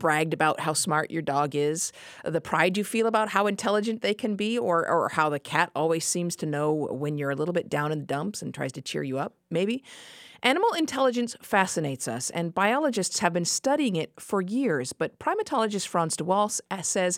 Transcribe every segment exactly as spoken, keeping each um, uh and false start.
bragged about how smart your dog is, the pride you feel about how intelligent they can be, or, or how the cat always seems to know when you're a little bit down in the dumps and tries to cheer you up, maybe? Animal intelligence fascinates us, and biologists have been studying it for years, but primatologist Frans de Waal says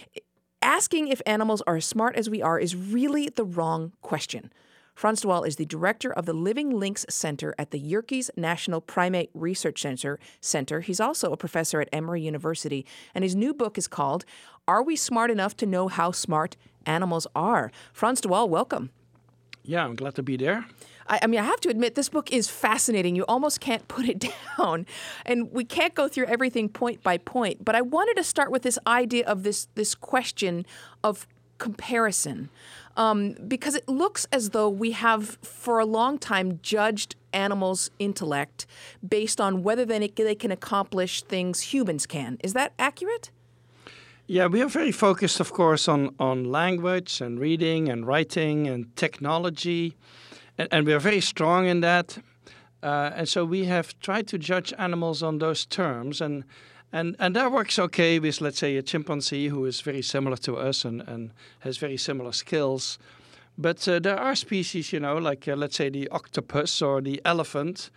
asking if animals are as smart as we are is really the wrong question. Frans de Waal is the director of the Living Links Center at the Yerkes National Primate Research Center. Center. He's also a professor at Emory University, and his new book is called Are We Smart Enough to Know How Smart Animals Are? Frans de Waal, welcome. Yeah, I'm glad to be there. I, I mean, I have to admit, this book is fascinating. You almost can't put it down. And we can't go through everything point by point. But I wanted to start with this idea of this, this question of comparison. Um, because it looks as though we have, for a long time, judged animals' intellect based on whether they, they can accomplish things humans can. Is that accurate? Yeah, we are very focused, of course, on, on language and reading and writing and technology. And, and we are very strong in that. Uh, and so we have tried to judge animals on those terms. And And and that works okay with, let's say, a chimpanzee who is very similar to us and, and has very similar skills. But uh, there are species, you know, like, uh, let's say, the octopus or the elephant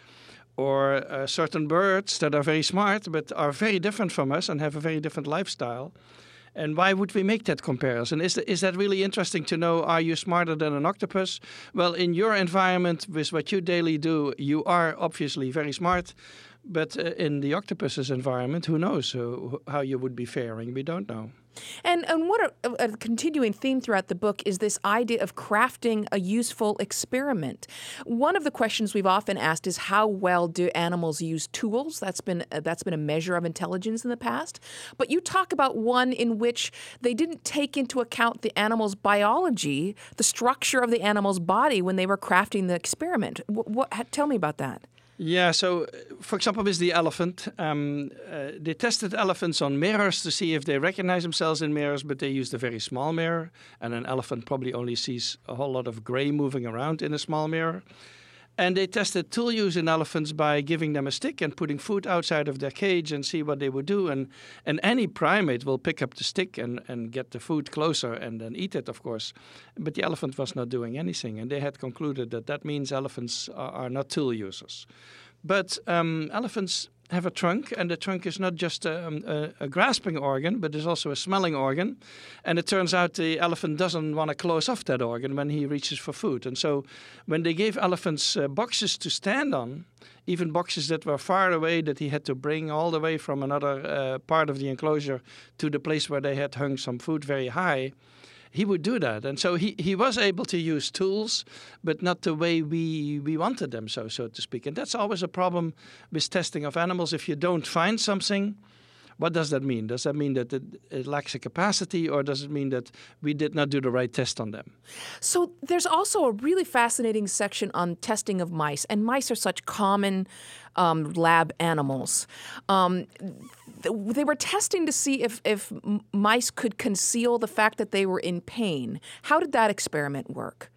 or uh, certain birds that are very smart but are very different from us and have a very different lifestyle. And why would we make that comparison? Is, the, is that really interesting to know, are you smarter than an octopus? Well, in your environment, with what you daily do, you are obviously very smart. But uh, in the octopus's environment, who knows uh, how you would be faring? We don't know. And and what a, a continuing theme throughout the book is this idea of crafting a useful experiment. One of the questions we've often asked is how well do animals use tools? That's been uh, that's been a measure of intelligence in the past. But you talk about one in which they didn't take into account the animal's biology, the structure of the animal's body when they were crafting the experiment. What, what, tell me about that. Yeah, so, for example, with the elephant, um, uh, they tested elephants on mirrors to see if they recognize themselves in mirrors, but they used a very small mirror, and an elephant probably only sees a whole lot of gray moving around in a small mirror. And they tested tool use in elephants by giving them a stick and putting food outside of their cage and see what they would do. And, and any primate will pick up the stick and, and get the food closer and then eat it, of course. But the elephant was not doing anything. And they had concluded that that means elephants are, are not tool users. But um, elephants have a trunk, and the trunk is not just a, a, a grasping organ, but is also a smelling organ. And it turns out the elephant doesn't want to close off that organ when he reaches for food. And so when they gave elephants uh, boxes to stand on, even boxes that were far away that he had to bring all the way from another uh, part of the enclosure to the place where they had hung some food very high, he would do that. And so he, he was able to use tools, but not the way we, we wanted them, so so to speak. And that's always a problem with testing of animals. If you don't find something, what does that mean? Does that mean that it, it lacks a capacity, or does it mean that we did not do the right test on them? So there's also a really fascinating section on testing of mice, and mice are such common um, lab animals. Um, th- they were testing to see if, if m- mice could conceal the fact that they were in pain. How did that experiment work?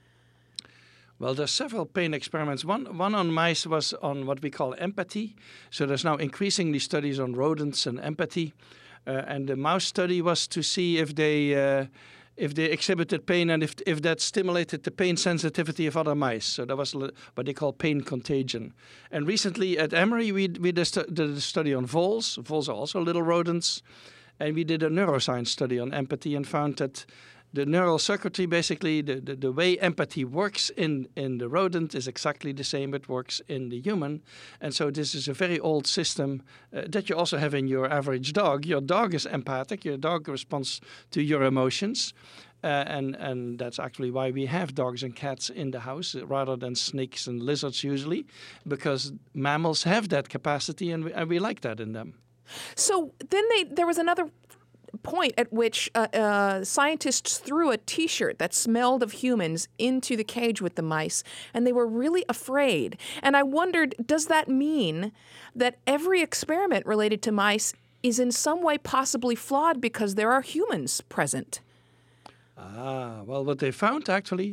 Well, there's several pain experiments. One one on mice was on what we call empathy. So there's now increasingly studies on rodents and empathy. Uh, and the mouse study was to see if they uh, if they exhibited pain and if if that stimulated the pain sensitivity of other mice. So that was what they call pain contagion. And recently at Emory, we, we did a study on voles. Voles are also little rodents. And we did a neuroscience study on empathy and found that the neural circuitry, basically, the, the, the way empathy works in, in the rodent is exactly the same it works in the human. And so this is a very old system uh, that you also have in your average dog. Your dog is empathic. Your dog responds to your emotions. Uh, and, and that's actually why we have dogs and cats in the house rather than snakes and lizards usually, because mammals have that capacity and we, and we like that in them. So then they there was another point at which uh, uh, scientists threw a T-shirt that smelled of humans into the cage with the mice, and they were really afraid. And I wondered, does that mean that every experiment related to mice is in some way possibly flawed because there are humans present? Ah, well, what they found actually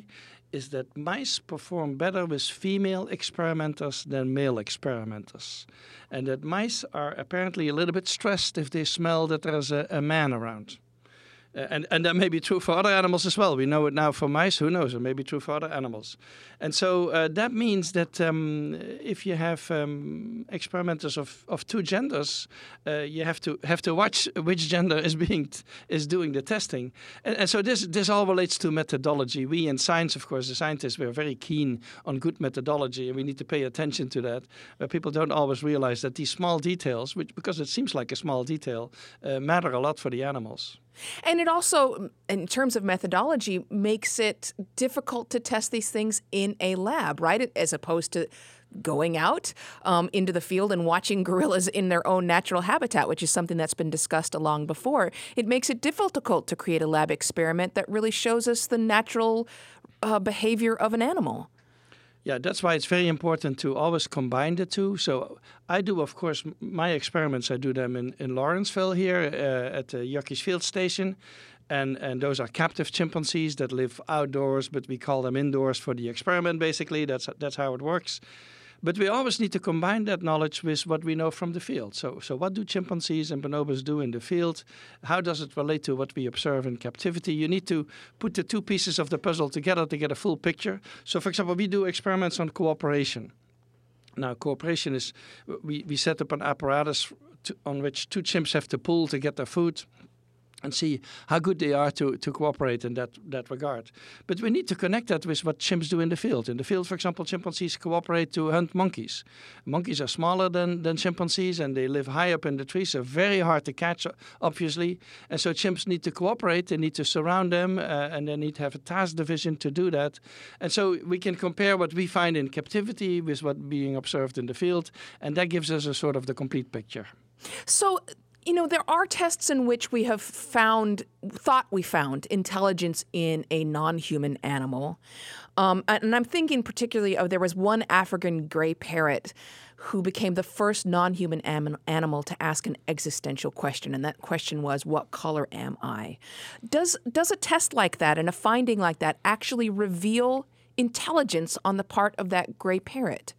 is that mice perform better with female experimenters than male experimenters. And that mice are apparently a little bit stressed if they smell that there's a, a man around. Uh, and, and that may be true for other animals as well. We know it now for mice. Who knows? It may be true for other animals. And so uh, that means that um, if you have um, experimenters of, of two genders, uh, you have to have to watch which gender is being t- is doing the testing. And, and so this this all relates to methodology. We in science, of course, the scientists, we're very keen on good methodology, and we need to pay attention to that. But people don't always realize that these small details, which because it seems like a small detail, uh, matter a lot for the animals. And it also, in terms of methodology, makes it difficult to test these things in a lab, right? As opposed to going out um, into the field and watching gorillas in their own natural habitat, which is something that's been discussed along before. It makes it difficult to create a lab experiment that really shows us the natural uh, behavior of an animal. Yeah, that's why it's very important to always combine the two. So I do, of course, my experiments, I do them in, in Lawrenceville here uh, at the Yorkies Field Station. And, and those are captive chimpanzees that live outdoors, but we call them indoors for the experiment, basically. That's, that's how it works. But we always need to combine that knowledge with what we know from the field. So, so what do chimpanzees and bonobos do in the field? How does it relate to what we observe in captivity? You need to put the two pieces of the puzzle together to get a full picture. So, for example, we do experiments on cooperation. Now, cooperation is, we, we set up an apparatus to, on which two chimps have to pull to get their food and see how good they are to, to cooperate in that, that regard. But we need to connect that with what chimps do in the field. In the field, for example, chimpanzees cooperate to hunt monkeys. Monkeys are smaller than, than chimpanzees, and they live high up in the trees, so very hard to catch, obviously. And so chimps need to cooperate, they need to surround them, uh, and they need to have a task division to do that. And so we can compare what we find in captivity with what being observed in the field, and that gives us a sort of the complete picture. So, you know, there are tests in which we have found, thought we found, intelligence in a non-human animal. Um, and I'm thinking particularly of, there was one African gray parrot who became the first non-human am- animal to ask an existential question. And that question was, what color am I? Does, does a test like that and a finding like that actually reveal intelligence on the part of that gray parrot?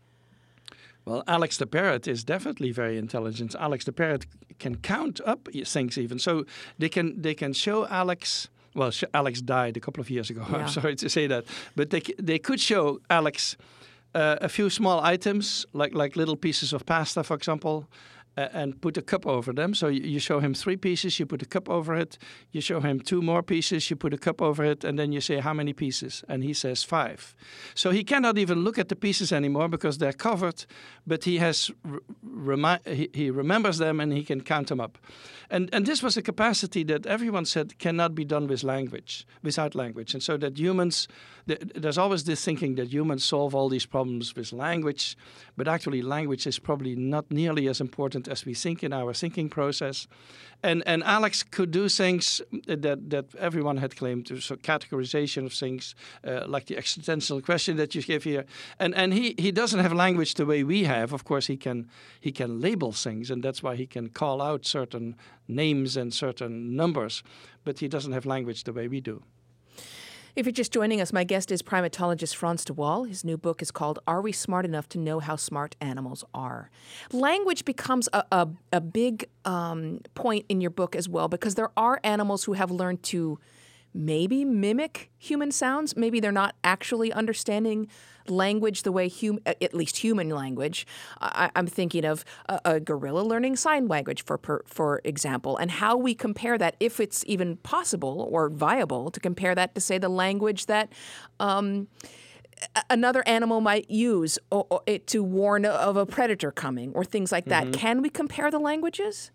Well, Alex the parrot is definitely very intelligent. Alex the parrot can count up things even. So they can they can show Alex. Well, Alex died a couple of years ago. Yeah. I'm sorry to say that, but they they could show Alex uh, a few small items like like little pieces of pasta, for example. Uh, and put a cup over them. So you, you show him three pieces, you put a cup over it. You show him two more pieces, you put a cup over it, and then you say, how many pieces? And he says five. So he cannot even look at the pieces anymore because they're covered, but he has re- remi- he, he remembers them and he can count them up. And and this was a capacity that everyone said cannot be done with language, without language. And so that humans, th- there's always this thinking that humans solve all these problems with language, but actually language is probably not nearly as important as we think in our thinking process. And and Alex could do things that, that everyone had claimed, so categorization of things, uh, like the existential question that you give here. And and he, he doesn't have language the way we have. Of course, he can he can label things, and that's why he can call out certain names and certain numbers, but he doesn't have language the way we do. If you're just joining us, my guest is primatologist Frans de Waal. His new book is called Are We Smart Enough to Know How Smart Animals Are? Language becomes a, a, a big um, point in your book as well, because there are animals who have learned to maybe mimic human sounds. Maybe they're not actually understanding language the way hum- at least human language. I- I'm thinking of a-, a gorilla learning sign language, for per- for example, and how we compare that, if it's even possible or viable to compare that to, say, the language that um, another animal might use or, or it to warn of a predator coming or things like that. Mm-hmm. Can we compare the languages?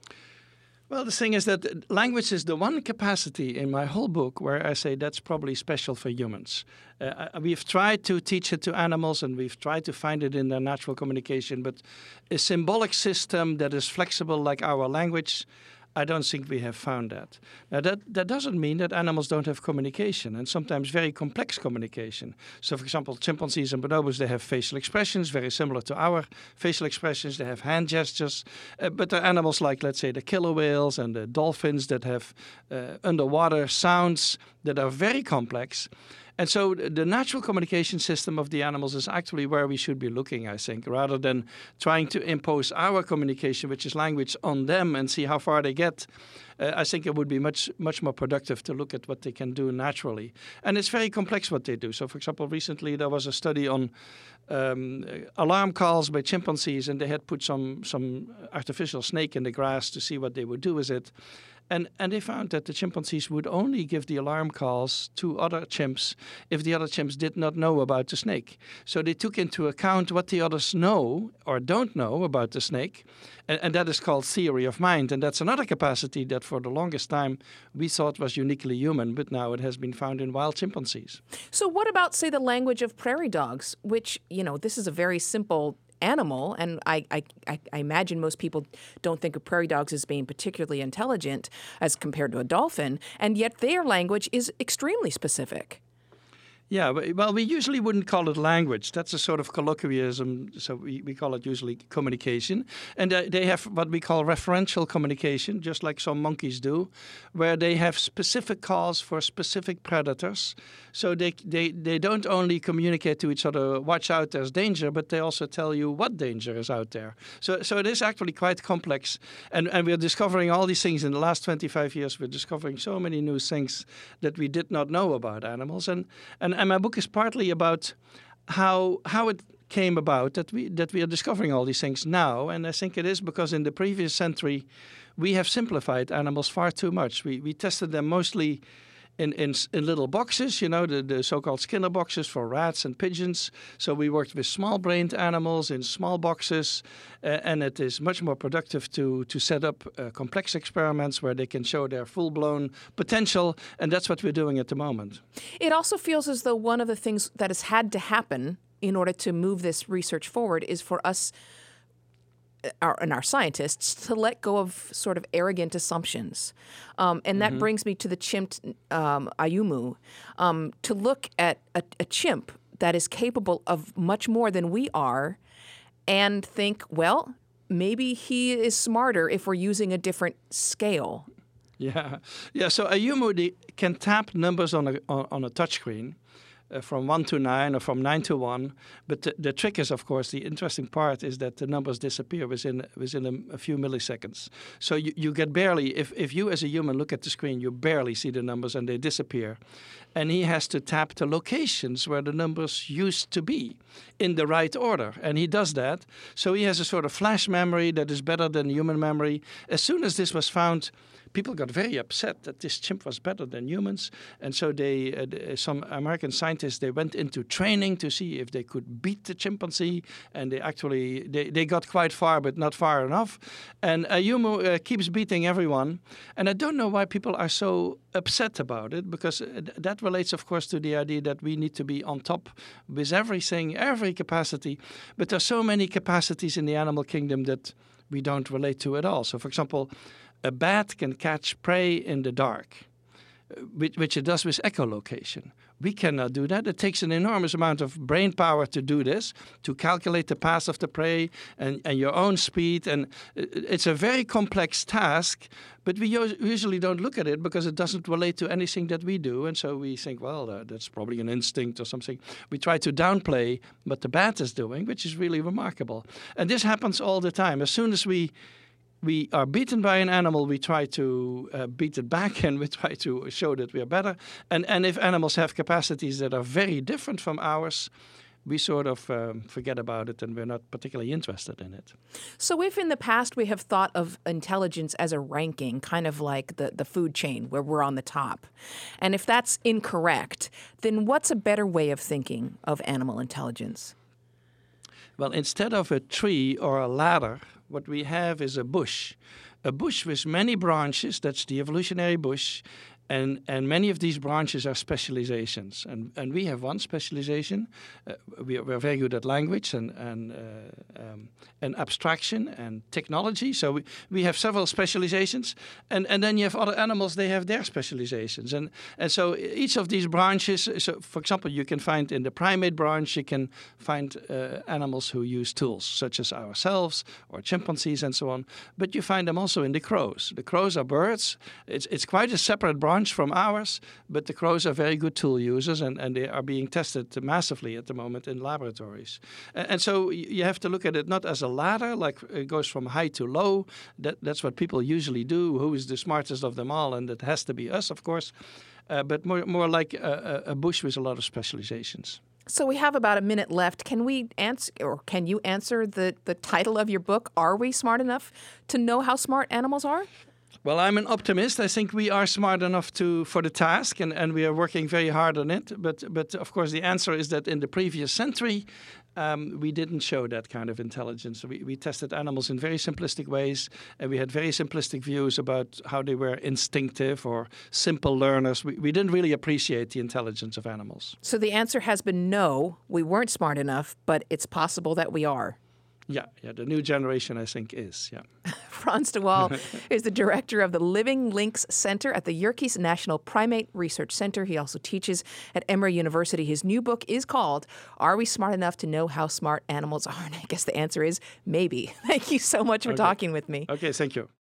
Well, the thing is that language is the one capacity in my whole book where I say that's probably special for humans. Uh, we've tried to teach it to animals and we've tried to find it in their natural communication, but a symbolic system that is flexible like our language, I don't think we have found that. Now, that, that doesn't mean that animals don't have communication, and sometimes very complex communication. So, for example, chimpanzees and bonobos, they have facial expressions very similar to our facial expressions. They have hand gestures. Uh, but there are animals like, let's say, the killer whales and the dolphins that have uh, underwater sounds that are very complex. And so the natural communication system of the animals is actually where we should be looking, I think, rather than trying to impose our communication, which is language, on them and see how far they get. Uh, I think it would be much, much more productive to look at what they can do naturally. And it's very complex what they do. So, for example, recently there was a study on um, alarm calls by chimpanzees, and they had put some, some artificial snake in the grass to see what they would do with it. And, and they found that the chimpanzees would only give the alarm calls to other chimps if the other chimps did not know about the snake. So they took into account what the others know or don't know about the snake, and, and that is called theory of mind. And that's another capacity that for the longest time we thought was uniquely human, but now it has been found in wild chimpanzees. So what about, say, the language of prairie dogs, which, you know, this is a very simple animal, and I, I, I imagine most people don't think of prairie dogs as being particularly intelligent as compared to a dolphin, and yet their language is extremely specific. Yeah, well, we usually wouldn't call it language. That's a sort of colloquialism, so we, we call it usually communication. And uh, they have what we call referential communication, just like some monkeys do, where they have specific calls for specific predators. So they, they, they don't only communicate to each other, watch out, there's danger, but they also tell you what danger is out there. So so it is actually quite complex. And, and we're discovering all these things in the last twenty-five years. We're discovering so many new things that we did not know about animals. And, and And my book is partly about how how it came about that we that we are discovering all these things now. And I think it is because in the previous century, we have simplified animals far too much. We we tested them mostly in, in, in little boxes, you know, the, the so-called Skinner boxes for rats and pigeons. So we worked with small-brained animals in small boxes, uh, and it is much more productive to, to set up uh, complex experiments where they can show their full-blown potential, and that's what we're doing at the moment. It also feels as though one of the things that has had to happen in order to move this research forward is for us Our, and our scientists to let go of sort of arrogant assumptions. Um, and that mm-hmm. brings me to the chimp um, Ayumu, um, to look at a, a chimp that is capable of much more than we are and think, well, maybe he is smarter if we're using a different scale. Yeah, yeah. So Ayumu they can tap numbers on a, on, on a touchscreen. Uh, from one to nine or from nine to one. But the, the trick is, of course, the interesting part is that the numbers disappear within within a, a few milliseconds. So you, you get barely, if, if you as a human look at the screen, you barely see the numbers and they disappear. And he has to tap the locations where the numbers used to be in the right order. And he does that. So he has a sort of flash memory that is better than human memory. As soon as this was found, people got very upset that this chimp was better than humans, and so they, uh, some American scientists, they went into training to see if they could beat the chimpanzee, and they actually they, they got quite far, but not far enough. And Ayumu uh, keeps beating everyone, and I don't know why people are so upset about it, because that relates, of course, to the idea that we need to be on top with everything, every capacity. But there's so many capacities in the animal kingdom that we don't relate to at all. So, for example, a bat can catch prey in the dark, which, which it does with echolocation. We cannot do that. It takes an enormous amount of brain power to do this, to calculate the path of the prey and, and your own speed. And it's a very complex task, but we usually don't look at it because it doesn't relate to anything that we do. And so we think, well, uh, that's probably an instinct or something. We try to downplay what the bat is doing, which is really remarkable. And this happens all the time. As soon as we we are beaten by an animal, we try to uh, beat it back, and we try to show that we are better. And and if animals have capacities that are very different from ours, we sort of um, forget about it, and we're not particularly interested in it. So if in the past we have thought of intelligence as a ranking, kind of like the, the food chain where we're on the top, and if that's incorrect, then what's a better way of thinking of animal intelligence? Well, instead of a tree or a ladder, what we have is a bush. A bush with many branches, that's the evolutionary bush, and, and many of these branches are specializations. And, and we have one specialization. Uh, we are, we're very good at language and, and, uh, um, and abstraction and technology. So we, we have several specializations. And, and then you have other animals, they have their specializations. And, and so each of these branches, so for example, you can find in the primate branch, you can find uh, animals who use tools, such as ourselves or chimpanzees and so on. But you find them also in the crows. The crows are birds. It's, it's quite a separate branch bunch from ours, but the crows are very good tool users, and, and they are being tested massively at the moment in laboratories. And, and so you have to look at it not as a ladder, like it goes from high to low. That, that's what people usually do. Who is the smartest of them all? And it has to be us, of course. Uh, but more, more like a, a bush with a lot of specializations. So we have about a minute left. Can we answer, or can you answer the, the title of your book? Are we smart enough to know how smart animals are? Well, I'm an optimist. I think we are smart enough to for the task, and, and we are working very hard on it. But but of course, the answer is that in the previous century, um, we didn't show that kind of intelligence. We, we tested animals in very simplistic ways, and we had very simplistic views about how they were instinctive or simple learners. We, we didn't really appreciate the intelligence of animals. So the answer has been no, we weren't smart enough, but it's possible that we are. Yeah, yeah, the new generation, I think, is, yeah. Frans de Waal is the director of the Living Links Center at the Yerkes National Primate Research Center. He also teaches at Emory University. His new book is called Are We Smart Enough to Know How Smart Animals Are? And I guess the answer is maybe. Thank you so much for Okay. talking with me. Okay, thank you.